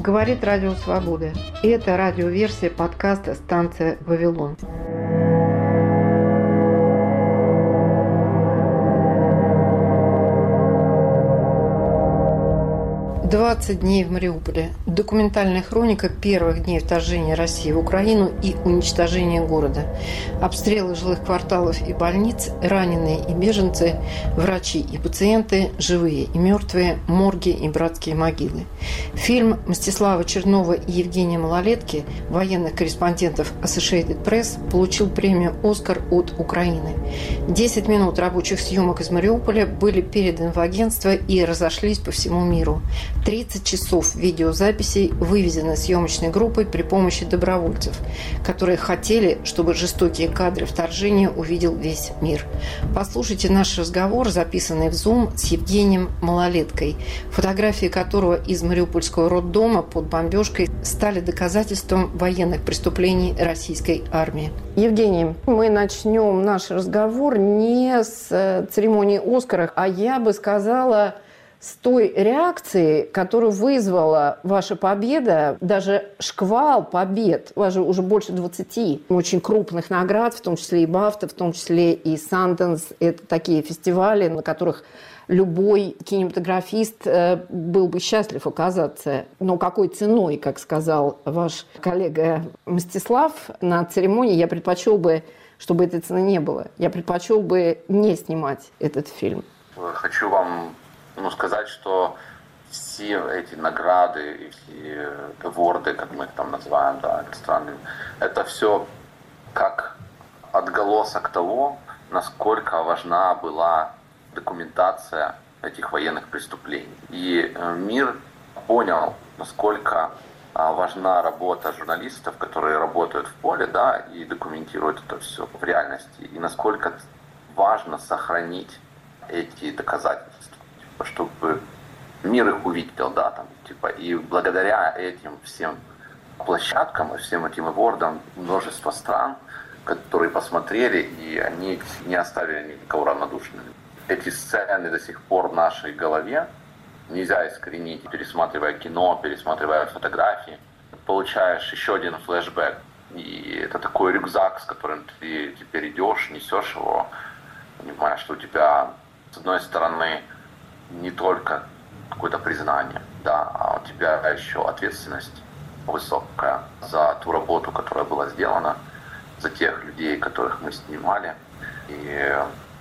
Говорит Радио Свобода. И это радиоверсия подкаста «Станция Вавилон». «20 дней в Мариуполе». Документальная хроника первых дней вторжения России в Украину и уничтожения города. Обстрелы жилых кварталов и больниц, раненые и беженцы, врачи и пациенты, живые и мертвые, морги и братские могилы. Фильм Мстислава Чернова и Евгения Малолетки, военных корреспондентов Associated Press, получил премию «Оскар» от Украины. 10 минут рабочих съемок из Мариуполя были переданы в агентство и разошлись по всему миру. 30 часов видеозаписей вывезены съемочной группой при помощи добровольцев, которые хотели, чтобы жестокие кадры вторжения увидел весь мир. Послушайте наш разговор, записанный в Zoom с Евгением Малолеткой, фотографии которого из мариупольского роддома под бомбежкой стали доказательством военных преступлений российской армии. Евгений, мы начнем наш разговор не с церемонии «Оскара», а я бы сказала, с той реакции, которую вызвала ваша победа, даже шквал побед, у вас же уже больше 20 очень крупных наград, в том числе и BAFTA, в том числе и Sundance. Это такие фестивали, на которых любой кинематографист был бы счастлив оказаться. Но какой ценой, как сказал ваш коллега Мстислав на церемонии, я предпочел бы, чтобы этой цены не было. Я предпочел бы не снимать этот фильм. Хочу вам сказать, что все эти награды и все аворды, как мы их там называем, да, иностранными, это все как отголосок того, насколько важна была документация этих военных преступлений. И мир понял, насколько важна работа журналистов, которые работают в поле, да, и документируют это все в реальности, и насколько важно сохранить эти доказательства, чтобы мир их увидел, да, там, и благодаря этим всем площадкам и всем этим авордам множество стран, которые посмотрели, и они не оставили никого равнодушными. Эти сцены до сих пор в нашей голове нельзя искоренить, пересматривая кино, пересматривая фотографии. Получаешь еще один флешбэк, и это такой рюкзак, с которым ты теперь идешь, несешь его, понимаешь, что у тебя, с одной стороны, не только какое-то признание, да, а у тебя еще ответственность высокая за ту работу, которая была сделана, за тех людей, которых мы снимали, и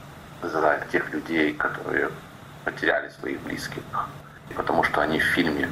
за тех людей, которые потеряли своих близких, потому что они в фильме.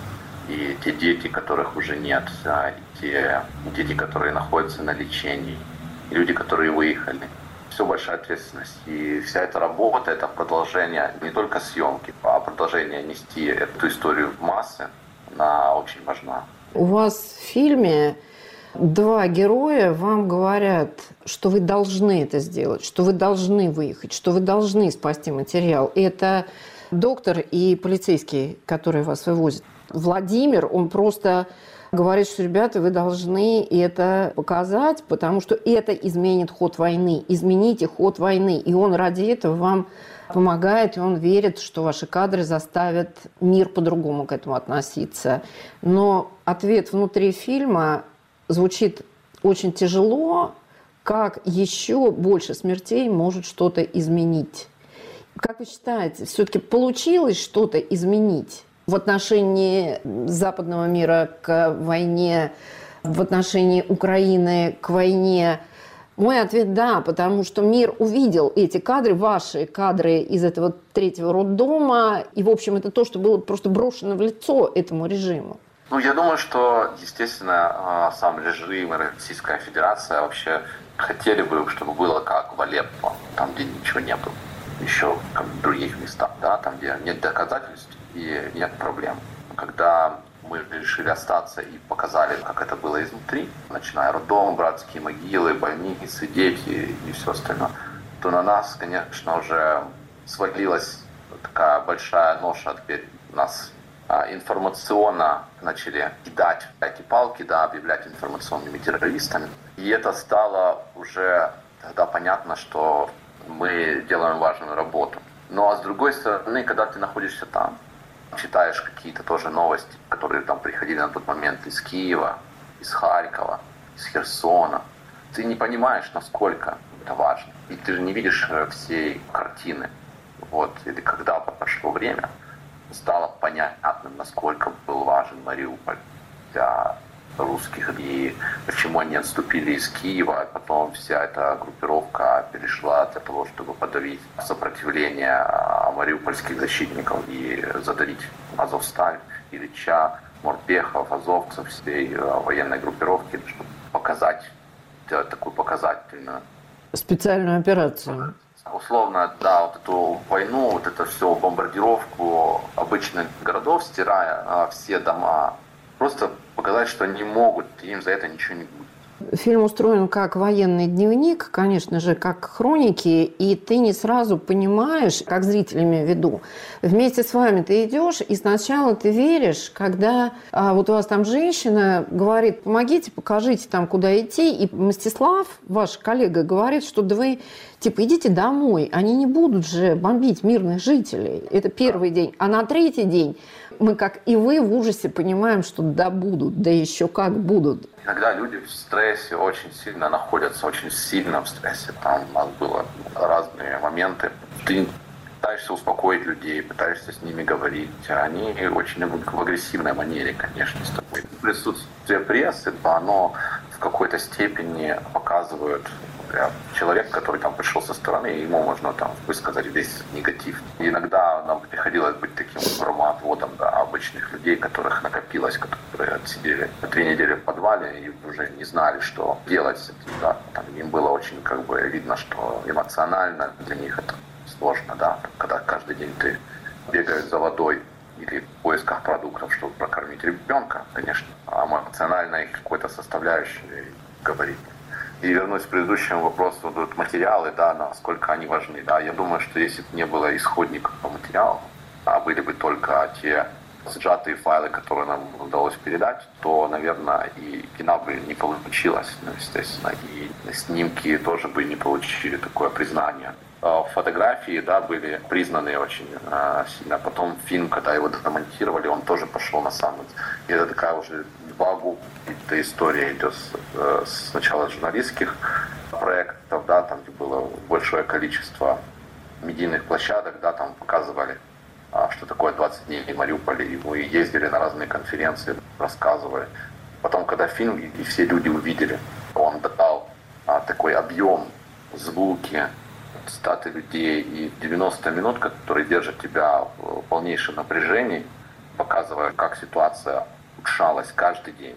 И те дети, которых уже нет, да, и те дети, которые находятся на лечении, и люди, которые выехали. Все большая ответственность. И вся эта работа, это продолжение не только съемки, а продолжение нести эту историю в массы, она очень важна. У вас в фильме два героя вам говорят, что вы должны это сделать, что вы должны выехать, что вы должны спасти материал. Это доктор и полицейский, который вас вывозит. Владимир, он просто говорит, что, ребята, вы должны это показать, потому что это изменит ход войны. Измените ход войны. И он ради этого вам помогает, и он верит, что ваши кадры заставят мир по-другому к этому относиться. Но ответ внутри фильма звучит очень тяжело, как еще больше смертей может что-то изменить. Как вы считаете, все-таки получилось что-то изменить в отношении западного мира к войне, в отношении Украины к войне? Мой ответ – да, потому что мир увидел эти кадры, ваши кадры из этого третьего роддома, и, в общем, это то, что было просто брошено в лицо этому режиму. Я думаю, что, естественно, сам режим и Российская Федерация вообще хотели бы, чтобы было как в Алеппо, там, где ничего не было, еще как в других местах, да, там, где нет доказательств и нет проблем. Когда мы решили остаться и показали, как это было изнутри, начиная роддом, братские могилы, больницы, дети и все остальное, то на нас, конечно, уже свалилась такая большая ноша. Теперь нас информационно начали кидать эти палки, да, объявлять информационными террористами. И это стало уже тогда понятно, что мы делаем важную работу. Ну а с другой стороны, когда ты находишься там, читаешь какие-то тоже новости, которые там приходили на тот момент из Киева, из Харькова, из Херсона, ты не понимаешь, насколько это важно. И ты же не видишь всей картины. Вот. Или когда прошло время, стало понятным, насколько был важен Мариуполь для русских и почему они отступили из Киева, а потом вся эта группировка перешла для того, чтобы подавить сопротивление мариупольских защитников и задавить Азовсталь, Ильича, Морпехов, азовцев, всей военной группировки, чтобы показать, сделать такую показательную специальную операцию. Условно, да, вот эту войну, вот это все, бомбардировку обычных городов, стирая все дома, просто показать, что они могут, им за это ничего не будет. Фильм устроен как военный дневник, конечно же, как хроники, и ты не сразу понимаешь, как зритель имею в виду. Вместе с вами ты идешь, и сначала ты веришь, когда вот у вас там женщина говорит: помогите, покажите там, куда идти, и Мстислав, ваш коллега, говорит, что да вы, типа, идите домой, они не будут же бомбить мирных жителей. Это первый день. А на третий день мы, как и вы, в ужасе понимаем, что да будут, да еще как будут. Иногда люди в стрессе очень сильно находятся, очень сильно в стрессе. Там у нас было разные моменты. Ты пытаешься успокоить людей, пытаешься с ними говорить. Они очень в агрессивной манере, конечно, с тобой. Присутствие прессы, оно в какой-то степени показывает человек, который там пришел со стороны, ему можно там высказать весь негатив. И иногда нам приходилось быть таким громоотводом, да, обычных людей, которых накопилось, которые отсидели 3 недели в подвале и уже не знали, что делать с этим. Да. Там им было очень как бы видно, что эмоционально для них это сложно, да, когда каждый день ты бегаешь за водой или в поисках продуктов, чтобы прокормить ребенка, конечно, а эмоциональной какой-то составляющей говорить. И вернусь к предыдущему вопросу, вот материалы, да, насколько они важны. Да. Я думаю, что если бы не было исходников по материалу, а были бы только те сжатые файлы, которые нам удалось передать, то, наверное, и кино бы не получилось, ну, естественно, и снимки тоже бы не получили такое признание. Фотографии, да, были признаны очень сильно. Потом фильм, когда его домонтировали, он тоже пошел на самый. И это такая уже багу. Эта история идет сначала с журналистских проектов, да, там где было большое количество медийных площадок, да, там показывали, что такое 20 дней в Мариуполе. И мы ездили на разные конференции, рассказывали. Потом, когда фильм, и все люди увидели, он дал такой объем, звуки, статы людей и 90 минут, которые держат тебя в полнейшем напряжении, показывая, как ситуация улучшалась каждый день.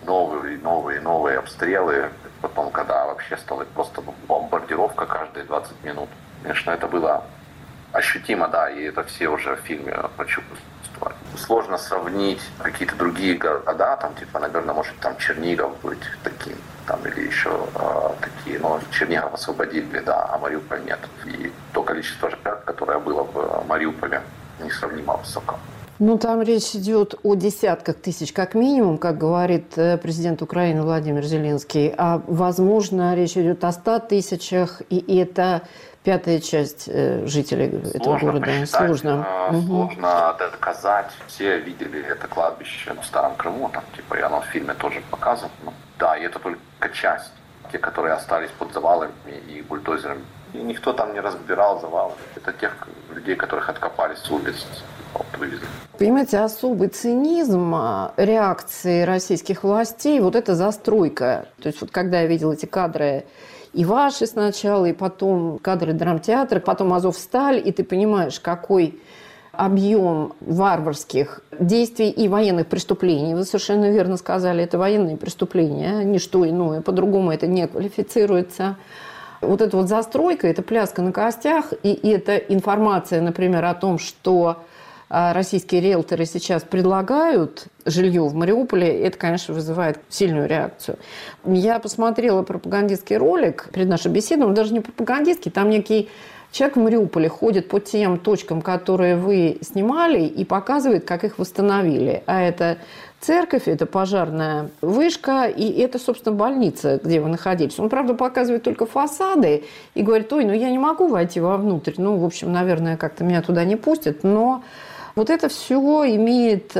Новые обстрелы. Потом, когда вообще стала просто бомбардировка каждые 20 минут. Конечно, это было ощутимо, да, и это все уже в фильме прочувствовали. Сложно сравнить какие-то другие города, там, типа, наверное, может, там Чернигов быть таким, там, или еще такие, но Чернигов освободили, да, а Мариуполь нет. И то количество жертв, которое было в Мариуполе, несравнимо высоко. Ну, там речь идет о десятках тысяч, как минимум, как говорит президент Украины Владимир Зеленский. А, возможно, речь идет о 100 тысячах, и это 5-я часть жителей этого города. Сложно доказать. Все видели это кладбище в Старом Крыму, там, типа, и оно в фильме тоже показано. Да, и это только часть. Те, которые остались под завалами и бульдозерами. И никто там не разбирал завалы. Это тех людей, которых откопали с улиц, вывезли. Понимаете, особый цинизм реакции российских властей, вот эта застройка. То есть вот когда я видела эти кадры и ваши сначала, и потом кадры драмтеатра, потом Азовсталь, и ты понимаешь, какой объем варварских действий и военных преступлений. Вы совершенно верно сказали, это военные преступления, ничто иное, по-другому это не квалифицируется. Вот эта вот застройка, это пляска на костях, и эта информация, например, о том, что российские риэлторы сейчас предлагают жилье в Мариуполе, это, конечно, вызывает сильную реакцию. Я посмотрела пропагандистский ролик перед нашей беседой, он даже не пропагандистский, там некий человек в Мариуполе ходит по тем точкам, которые вы снимали, и показывает, как их восстановили. А это церковь, это пожарная вышка, и это, собственно, больница, где вы находились. Он, правда, показывает только фасады и говорит: ой, ну я не могу войти вовнутрь. Ну, в общем, наверное, как-то меня туда не пустят, но Вот это все имеет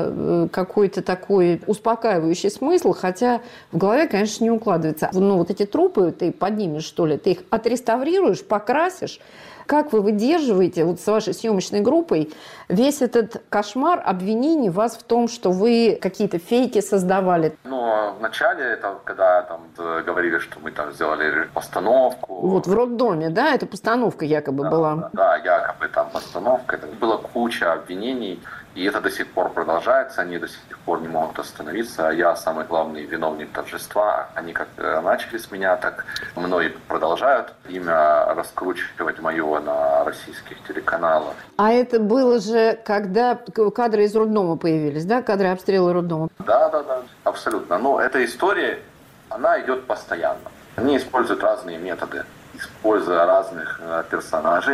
какой-то такой успокаивающий смысл, хотя в голове, конечно, не укладывается. Ну, вот эти трупы ты поднимешь, что ли, ты их отреставрируешь, покрасишь. Как вы выдерживаете вот с вашей съемочной группой весь этот кошмар обвинений вас в том, что вы какие-то фейки создавали? Ну, вначале, это когда там говорили, что мы там сделали постановку. Вот в роддоме, да? Это постановка якобы была. Да, якобы там постановка. Это была куча обвинений, и это до сих пор продолжается. Они до сих пор не могут остановиться. Я самый главный виновник торжества. Они как начали с меня, так мной продолжают имя раскручивать мое на российских телеканалах. А это было же, когда кадры из роддома появились, да? Кадры обстрела роддома. Да, абсолютно. Но эта история, она идет постоянно. Они используют разные методы, используя разных персонажей.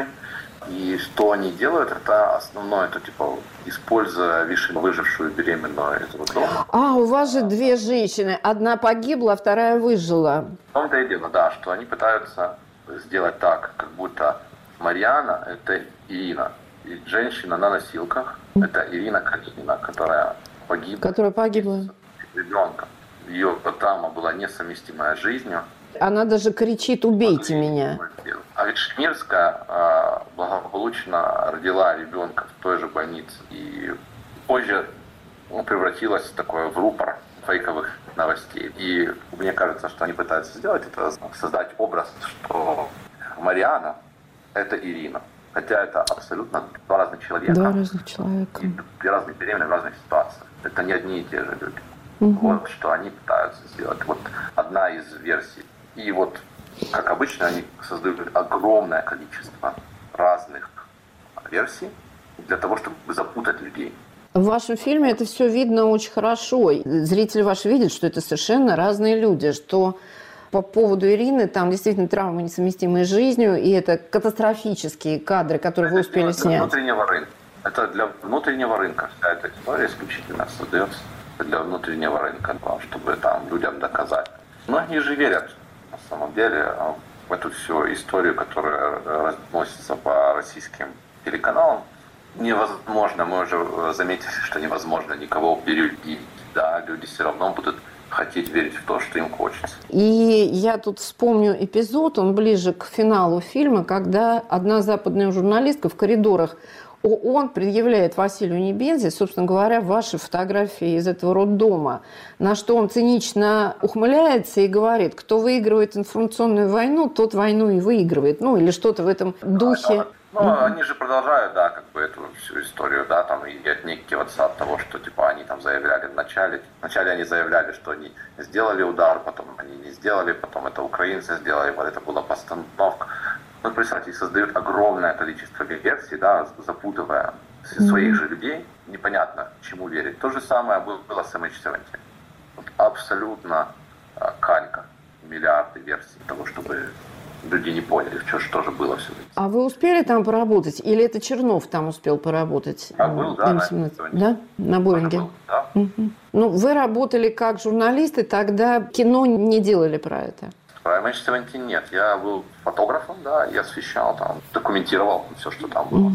И что они делают, это основное, это типа используя выжившую беременную из роддома. А, у вас же две женщины. Одна погибла, а вторая выжила. В том-то и дело, да, что они пытаются сделать так, как будто Марьяна – это Ирина. И женщина на носилках – это Ирина Калинина, которая погибла. С ребенком. Ее травма была несовместимая с жизнью. Она даже кричит: «Убейте меня». А ведь Шмирская благополучно родила ребенка в той же больнице. И позже превратилась в рупор фейковых новостей. И мне кажется, что они пытаются сделать это, создать образ, что Марьяна – это Ирина. Хотя это абсолютно два разных человека. Два разных человека. И разные беременные в разных ситуациях. Это не одни и те же люди. Вот что они пытаются сделать. Вот одна из версий. И вот, как обычно, они создают огромное количество разных версий для того, чтобы запутать людей. В вашем фильме это все видно очень хорошо. Зрители ваши видят, что это совершенно разные люди, что по поводу Ирины там действительно травмы, несовместимые с жизнью, и это катастрофические кадры, которые вы успели снять. Внутреннего рынка. Это для внутреннего рынка. Вся эта история исключительно создается для внутреннего рынка, чтобы там людям доказать. Многие же верят, на самом деле, в эту всю историю, которая разносится по российским телеканалам. Невозможно, мы уже заметили, что невозможно никого переубедить. Да, люди все равно будут хотеть верить в то, что им хочется. И я тут вспомню эпизод, он ближе к финалу фильма, когда одна западная журналистка в коридорах ООН предъявляет Василию Небензи, собственно говоря, ваши фотографии из этого роддома, на что он цинично ухмыляется и говорит: кто выигрывает информационную войну, тот войну и выигрывает. Ну, или что-то в этом духе. Они же продолжают, да, эту всю историю, да, там, и отнекиваться от того, что, они там заявляли вначале. Вначале они заявляли, что они сделали удар, потом они не сделали, потом это украинцы сделали, вот это была постановка. Ну, представьте, создают огромное количество версий, да, запутывая своих же людей. Непонятно, чему верить. То же самое было с MH17. Вот абсолютно калька, миллиарды версий того, чтобы люди не поняли, что же было все. А вы успели там поработать? Или это Чернов там успел поработать? Был, да, да? На Боинге? Был, да. Ну, вы работали как журналисты, тогда кино не делали про это? Про MH17 нет. Я был фотографом, да, я освещал там, документировал все, что там было.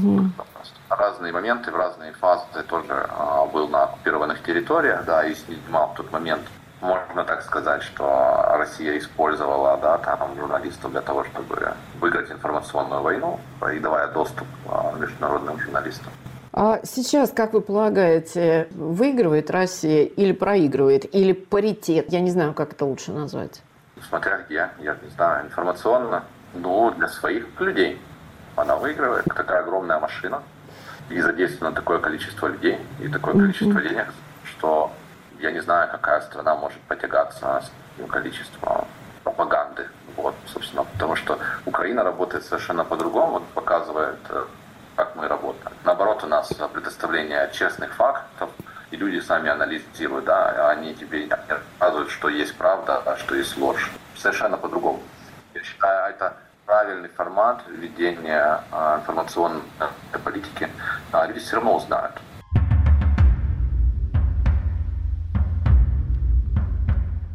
Разные моменты, в разные фазы. Тоже был на оккупированных территориях, да, и снимал в тот момент. Можно так сказать, что Россия использовала, да, там, журналистов для того, чтобы выиграть информационную войну, и давая доступ международным журналистам. А сейчас, как вы полагаете, выигрывает Россия или проигрывает? Или паритет? Я не знаю, как это лучше назвать. Смотря где, я не знаю, информационно, для своих людей она выигрывает. Такая огромная машина, и задействовано такое количество людей, и такое количество денег, что я не знаю, какая страна может потягаться с таким количеством пропаганды. Вот, собственно, потому что Украина работает совершенно по-другому, показывает, как мы работаем. Наоборот, у нас предоставление честных фактов, и люди сами анализируют, да, они тебе рассказывают, что есть правда, а что есть ложь. Совершенно по-другому. Я считаю, это правильный формат ведения информационной политики. Люди все равно узнают.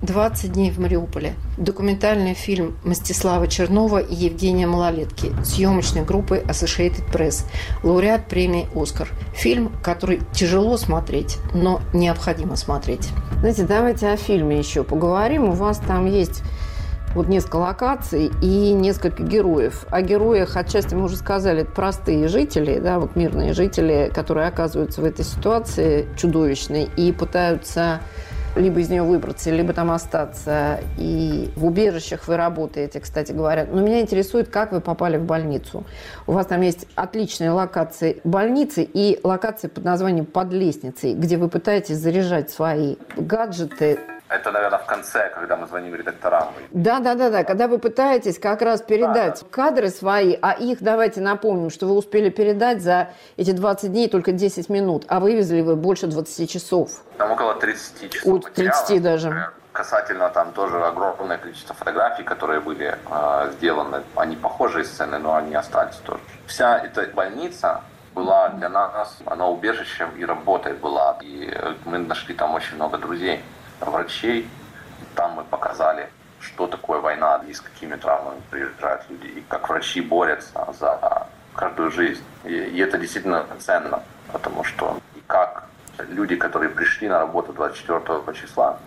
«20 дней в Мариуполе». Документальный фильм Мстислава Чернова и Евгения Малолетки съемочной группы Associated Press. Лауреат премии «Оскар». Фильм, который тяжело смотреть, но необходимо смотреть. Знаете, давайте о фильме еще поговорим. У вас там есть вот несколько локаций и несколько героев. О героях отчасти мы уже сказали, это простые жители, да, вот мирные жители, которые оказываются в этой ситуации чудовищной и пытаются либо из нее выбраться, либо там остаться. И в убежищах вы работаете, кстати говоря. Но меня интересует, как вы попали в больницу. У вас там есть отличные локации больницы и локации под названием «Под лестницей», где вы пытаетесь заряжать свои гаджеты. Это, наверное, в конце, когда мы звоним редакторам. Да. Когда вы пытаетесь как раз передать кадры свои, а их, давайте напомним, что вы успели передать за эти 20 дней только 10 минут, а вывезли вы больше 20 часов. Там около 30 часов. От 30 даже. Касательно там тоже огромное количество фотографий, которые были сделаны. Они похожие сцены, но они остались тоже. Вся эта больница была для нас, она убежищем и работой была. И мы нашли там очень много друзей, врачей. Там мы показали, что такое война и с какими травмами приезжают люди, и как врачи борются за каждую жизнь. И это действительно ценно, потому что и как люди, которые пришли на работу 24 числа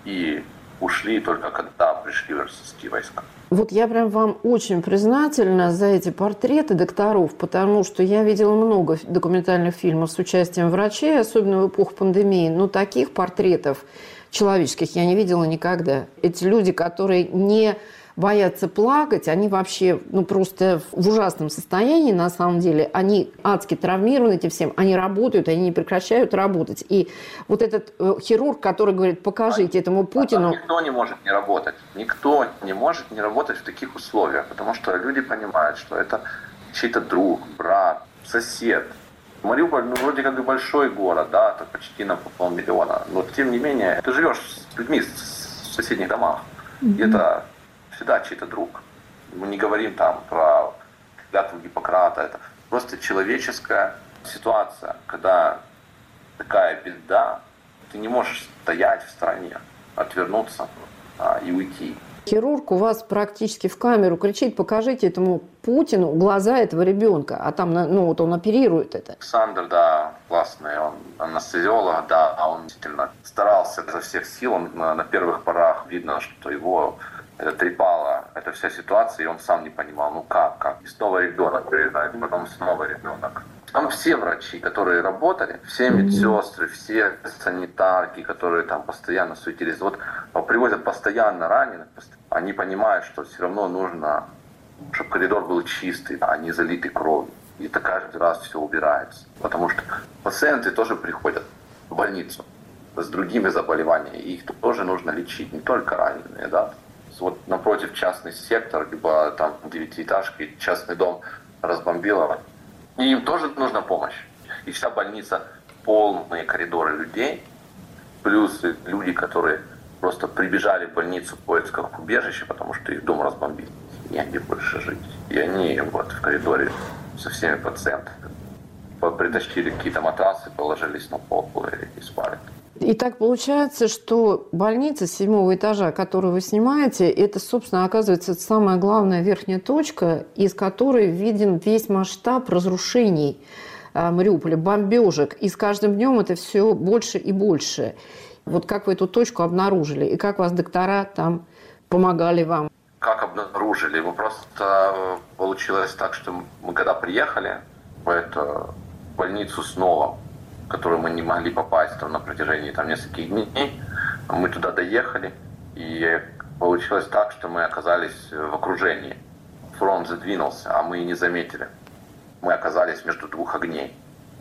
и ушли только когда пришли российские войска. Вот я прям вам очень признательна за эти портреты докторов, потому что я видела много документальных фильмов с участием врачей, особенно в эпоху пандемии, но таких портретов человеческих я не видела никогда. Эти люди, которые не боятся плакать, они вообще просто в ужасном состоянии на самом деле. Они адски травмированы этим всем, они работают, они не прекращают работать. И вот этот хирург, который говорит, покажите этому Путину... Никто не может не работать. Никто не может не работать в таких условиях, потому что люди понимают, что это чей-то друг, брат, сосед. Мариуполь, вроде как и большой город, да, это почти на 500 000, но тем не менее, ты живешь с людьми в соседних домах, и это всегда чей-то друг. Мы не говорим там про клятву Гиппократа, это просто человеческая ситуация, когда такая беда, ты не можешь стоять в стороне, отвернуться и уйти. Хирург у вас практически в камеру кричит, покажите этому Путину глаза этого ребенка, а там, вот он оперирует это. Александр, да, классный, он анестезиолог, да, он действительно старался изо всех сил, он на первых порах видно, что его трепала эта вся ситуация, и он сам не понимал, как. И снова ребенок приезжает, потом снова ребенок. Там все врачи, которые работали, все медсестры, все санитарки, которые там постоянно суетились, вот привозят постоянно раненых, они понимают, что все равно нужно, чтобы коридор был чистый, а не залитый кровью. И это каждый раз все убирается. Потому что пациенты тоже приходят в больницу с другими заболеваниями, и их тоже нужно лечить, не только раненые, да. Вот напротив частный сектор, либо там девятиэтажки, частный дом разбомбило. И им тоже нужна помощь. И вся больница полные коридоры людей, плюс люди, которые просто прибежали в больницу в поисках убежища, потому что их дом разбомбили. И они больше жить. И они вот в коридоре со всеми пациентами притащили какие-то матрасы, положились на пол и спали. И так получается, что больница 7-го этажа, которую вы снимаете, это, собственно, оказывается самая главная верхняя точка, из которой виден весь масштаб разрушений Мариуполя, бомбежек. И с каждым днем это все больше и больше. Вот как вы эту точку обнаружили? И как вас доктора там помогали вам? Как обнаружили? Мы просто получилось так, что мы когда приехали в эту больницу снова, в которую мы не могли попасть там, на протяжении нескольких дней. Мы туда доехали, и получилось так, что мы оказались в окружении. Фронт задвинулся, а мы и не заметили. Мы оказались между двух огней.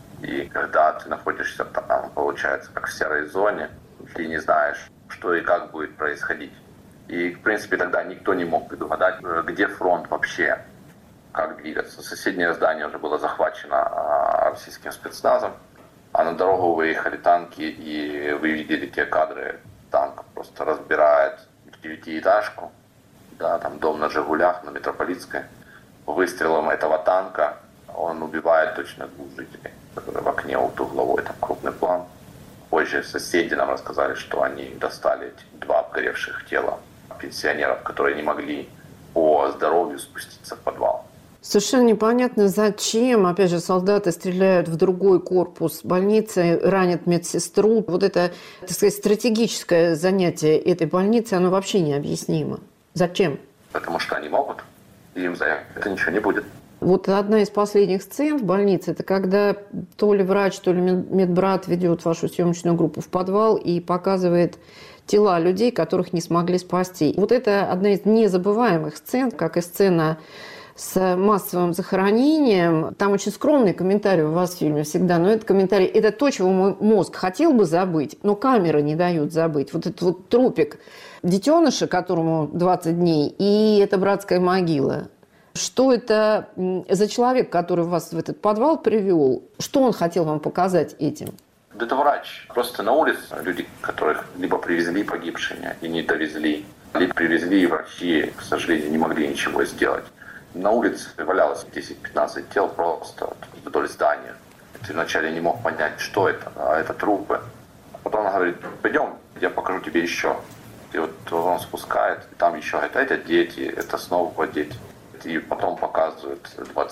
И когда ты находишься там, получается, как в серой зоне, ты не знаешь, что и как будет происходить. И, в принципе, тогда никто не мог предугадать, где фронт вообще, как двигаться. Соседнее здание уже было захвачено российским спецназом. А на дорогу выехали танки, и вы видели те кадры. Танк просто разбирает девятиэтажку, да, там дом на Жигулях, на Метрополитской. Выстрелом этого танка он убивает точно 2 жителей, которые в окне угловой, там крупный план. Позже соседи нам рассказали, что они достали эти 2 обгоревших тела пенсионеров, которые не могли по здоровью спуститься в подвал. Совершенно непонятно, зачем, опять же, солдаты стреляют в другой корпус больницы, ранят медсестру. Вот это, так сказать, стратегическое занятие этой больницы, оно вообще необъяснимо. Зачем? Потому что они могут, и им за это ничего не будет. Вот одна из последних сцен в больнице, это когда то ли врач, то ли медбрат ведет вашу съемочную группу в подвал и показывает тела людей, которых не смогли спасти. Вот это одна из незабываемых сцен, как и сцена с массовым захоронением. Там очень скромный комментарий у вас в фильме всегда, но этот комментарий – это то, чего мой мозг хотел бы забыть, но камеры не дают забыть. Вот этот вот трупик детеныша, которому 20 дней, и эта братская могила. Что это за человек, который вас в этот подвал привел? Что он хотел вам показать этим? Это врач. Просто на улице люди, которых либо привезли погибшими и не довезли, либо привезли, и врачи, к сожалению, не могли ничего сделать. На улице валялось 10-15 тел просто вдоль здания. Ты вначале не мог понять, что это, а это трупы. Потом он говорит, пойдем, я покажу тебе еще. И вот он спускает, и там еще говорит, это дети, это снова дети. И потом показывают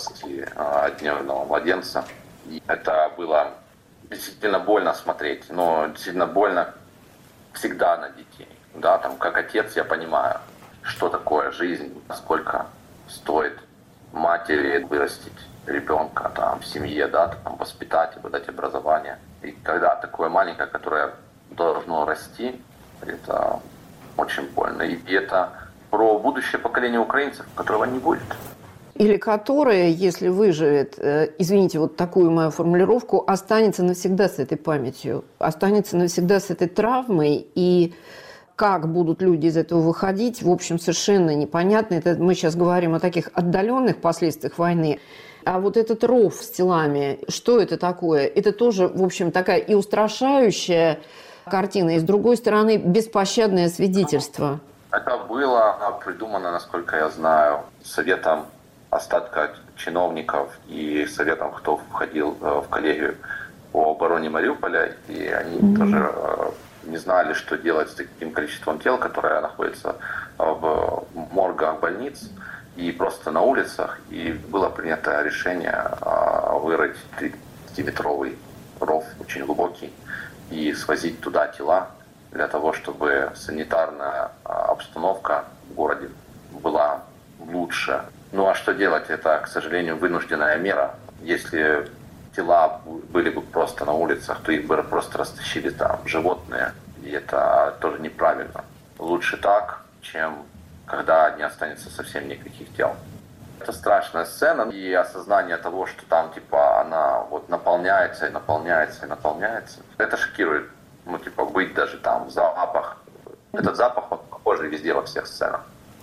20-дневного младенца. И это было действительно больно смотреть, но действительно больно всегда на детей. Да, там, как отец я понимаю, что такое жизнь, сколько стоит матери вырастить ребенка там, в семье, да, там, воспитать и дать образование. И когда такое маленькое, которое должно расти, это очень больно. И это про будущее поколение украинцев, которого не будет. Или которое, если выживет, извините, вот такую мою формулировку, останется навсегда с этой памятью, останется навсегда с этой травмой, и как будут люди из этого выходить, в общем, совершенно непонятно. Это мы сейчас говорим о таких отдаленных последствиях войны. А вот этот ров с телами, что это такое? Это тоже, в общем, такая и устрашающая картина, и, с другой стороны, беспощадное свидетельство. Это было придумано, насколько я знаю, советом остатка чиновников и советом, кто входил в коллегию по обороне Мариуполя. И они тоже не знали, что делать с таким количеством тел, которые находятся в моргах больниц и просто на улицах. И было принято решение вырыть 30-метровый ров, очень глубокий, и свозить туда тела для того, чтобы санитарная обстановка в городе была лучше. Ну а что делать? Это, к сожалению, вынужденная мера. Если тела были бы просто на улицах, то их бы просто растащили там животные. И это тоже неправильно. Лучше так, чем когда не останется совсем никаких тел. Это страшная сцена. И осознание того, что там типа она вот наполняется и наполняется и наполняется. Это шокирует. Ну типа быть даже там запах. Этот запах, он похожий везде во всех сценах.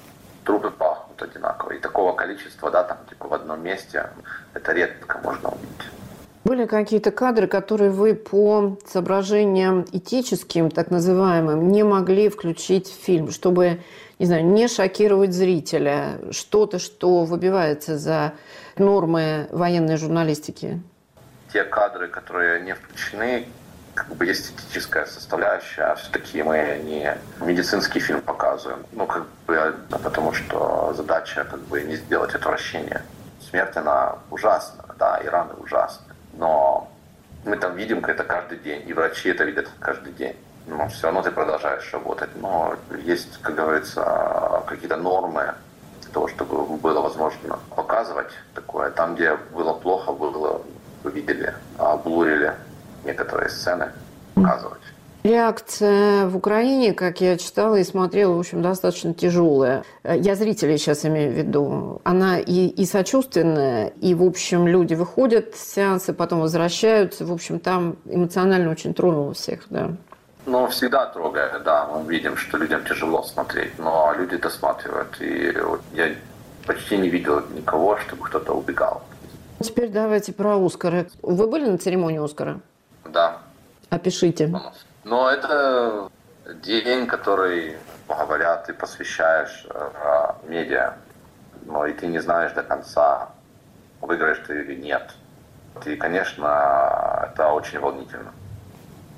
Трупы пахнут одинаково. И такого количества, да, там типа в одном месте, это редко можно увидеть. Были какие-то кадры, которые вы по соображениям этическим, так называемым, не могли включить в фильм, чтобы, не знаю, не шокировать зрителя, что-то, что выбивается за нормы военной журналистики? Те кадры, которые не включены, как бы есть этическая составляющая, все-таки мы не медицинский фильм показываем, ну как бы, потому что задача как бы не сделать отвращение. Смерть, она ужасна, да, и раны ужасны, но мы там видим это каждый день, и врачи это видят каждый день. Но все равно ты продолжаешь работать, но есть, как говорится, какие-то нормы для того, чтобы было возможно показывать такое. Там, где было плохо, было, вы видели, блурили некоторые сцены показывать. Реакция в Украине, как я читала и смотрела, в общем, достаточно тяжелая. Я зрителей сейчас имею в виду. Она и сочувственная, и, в общем, люди выходят с сеанса, потом возвращаются. В общем, там эмоционально очень тронуло всех, да. Ну, всегда трогает, да. Мы видим, что людям тяжело смотреть, но люди досматривают. И вот я почти не видел никого, чтобы кто-то убегал. Теперь давайте про Оскара. Вы были на церемонии Оскара? Да. Опишите. Но это день, который, говорят, ты посвящаешь медиа, но и ты не знаешь до конца, выиграешь ты или нет. И, конечно, это очень волнительно.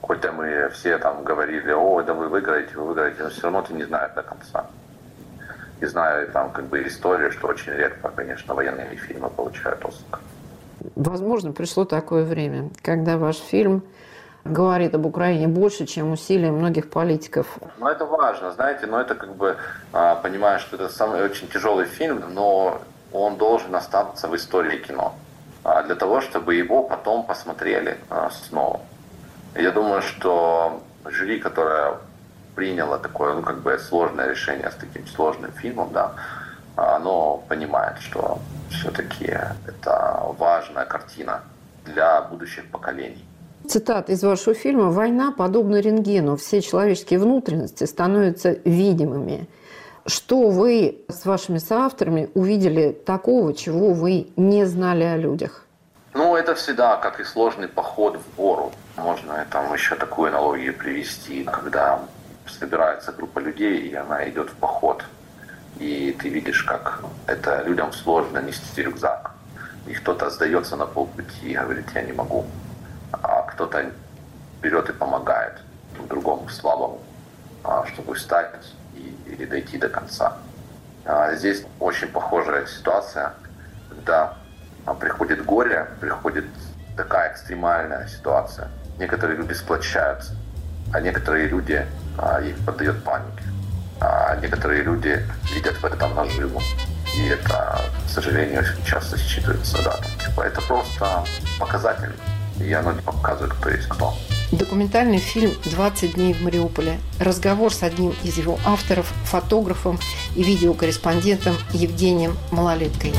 Хоть мы все там говорили, о, да вы выиграете, но все равно ты не знаешь до конца. И знаю там как бы историю, что очень редко, конечно, военные фильмы получают Оскар. Возможно, пришло такое время, когда ваш фильм говорит об Украине больше, чем усилия многих политиков. Ну, это важно, знаете, но это как бы, понимаешь, что это самый очень тяжелый фильм, но он должен остаться в истории кино. Для того, чтобы его потом посмотрели снова. Я думаю, что жюри, которое приняло такое, ну, как бы сложное решение с таким сложным фильмом, да, оно понимает, что все-таки это важная картина для будущих поколений. Цитата из вашего фильма: «Война подобна рентгену. Все человеческие внутренности становятся видимыми». Что вы с вашими соавторами увидели такого, чего вы не знали о людях? Ну, это всегда как и сложный поход в гору. Можно там еще такую аналогию привести, когда собирается группа людей, и она идет в поход. И ты видишь, как это людям сложно нести рюкзак. И кто-то сдается на полпути и говорит, я не могу. А кто-то берет и помогает другому слабому, чтобы встать и дойти до конца. Здесь очень похожая ситуация, когда приходит горе, приходит такая экстремальная ситуация. Некоторые люди сплочаются, а некоторые люди их поддают панике. А некоторые люди видят в этом наживу. И это, к сожалению, очень часто считывается, да. Это просто показатель. И оно не показывает, кто есть кто. Документальный фильм «20 дней в Мариуполе». Разговор с одним из его авторов, фотографом и видеокорреспондентом Евгением Малолеткой.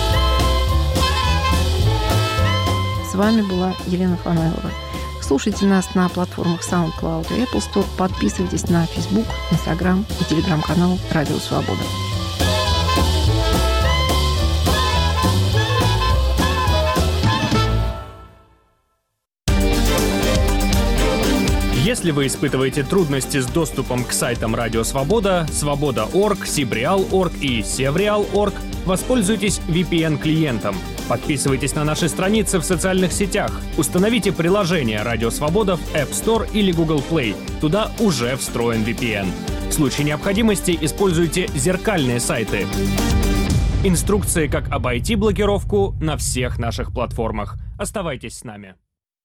С вами была Елена Фанайлова. Слушайте нас на платформах SoundCloud и Apple Store. Подписывайтесь на Facebook, Instagram и телеграм-канал «Радио Свобода». Если вы испытываете трудности с доступом к сайтам Радио Свобода, Свобода.орг, Сибреал.орг и Севреал.орг, воспользуйтесь VPN-клиентом. Подписывайтесь на наши страницы в социальных сетях. Установите приложение Радио Свобода в App Store или Google Play. Туда уже встроен VPN. В случае необходимости используйте зеркальные сайты. Инструкции, как обойти блокировку, на всех наших платформах. Оставайтесь с нами.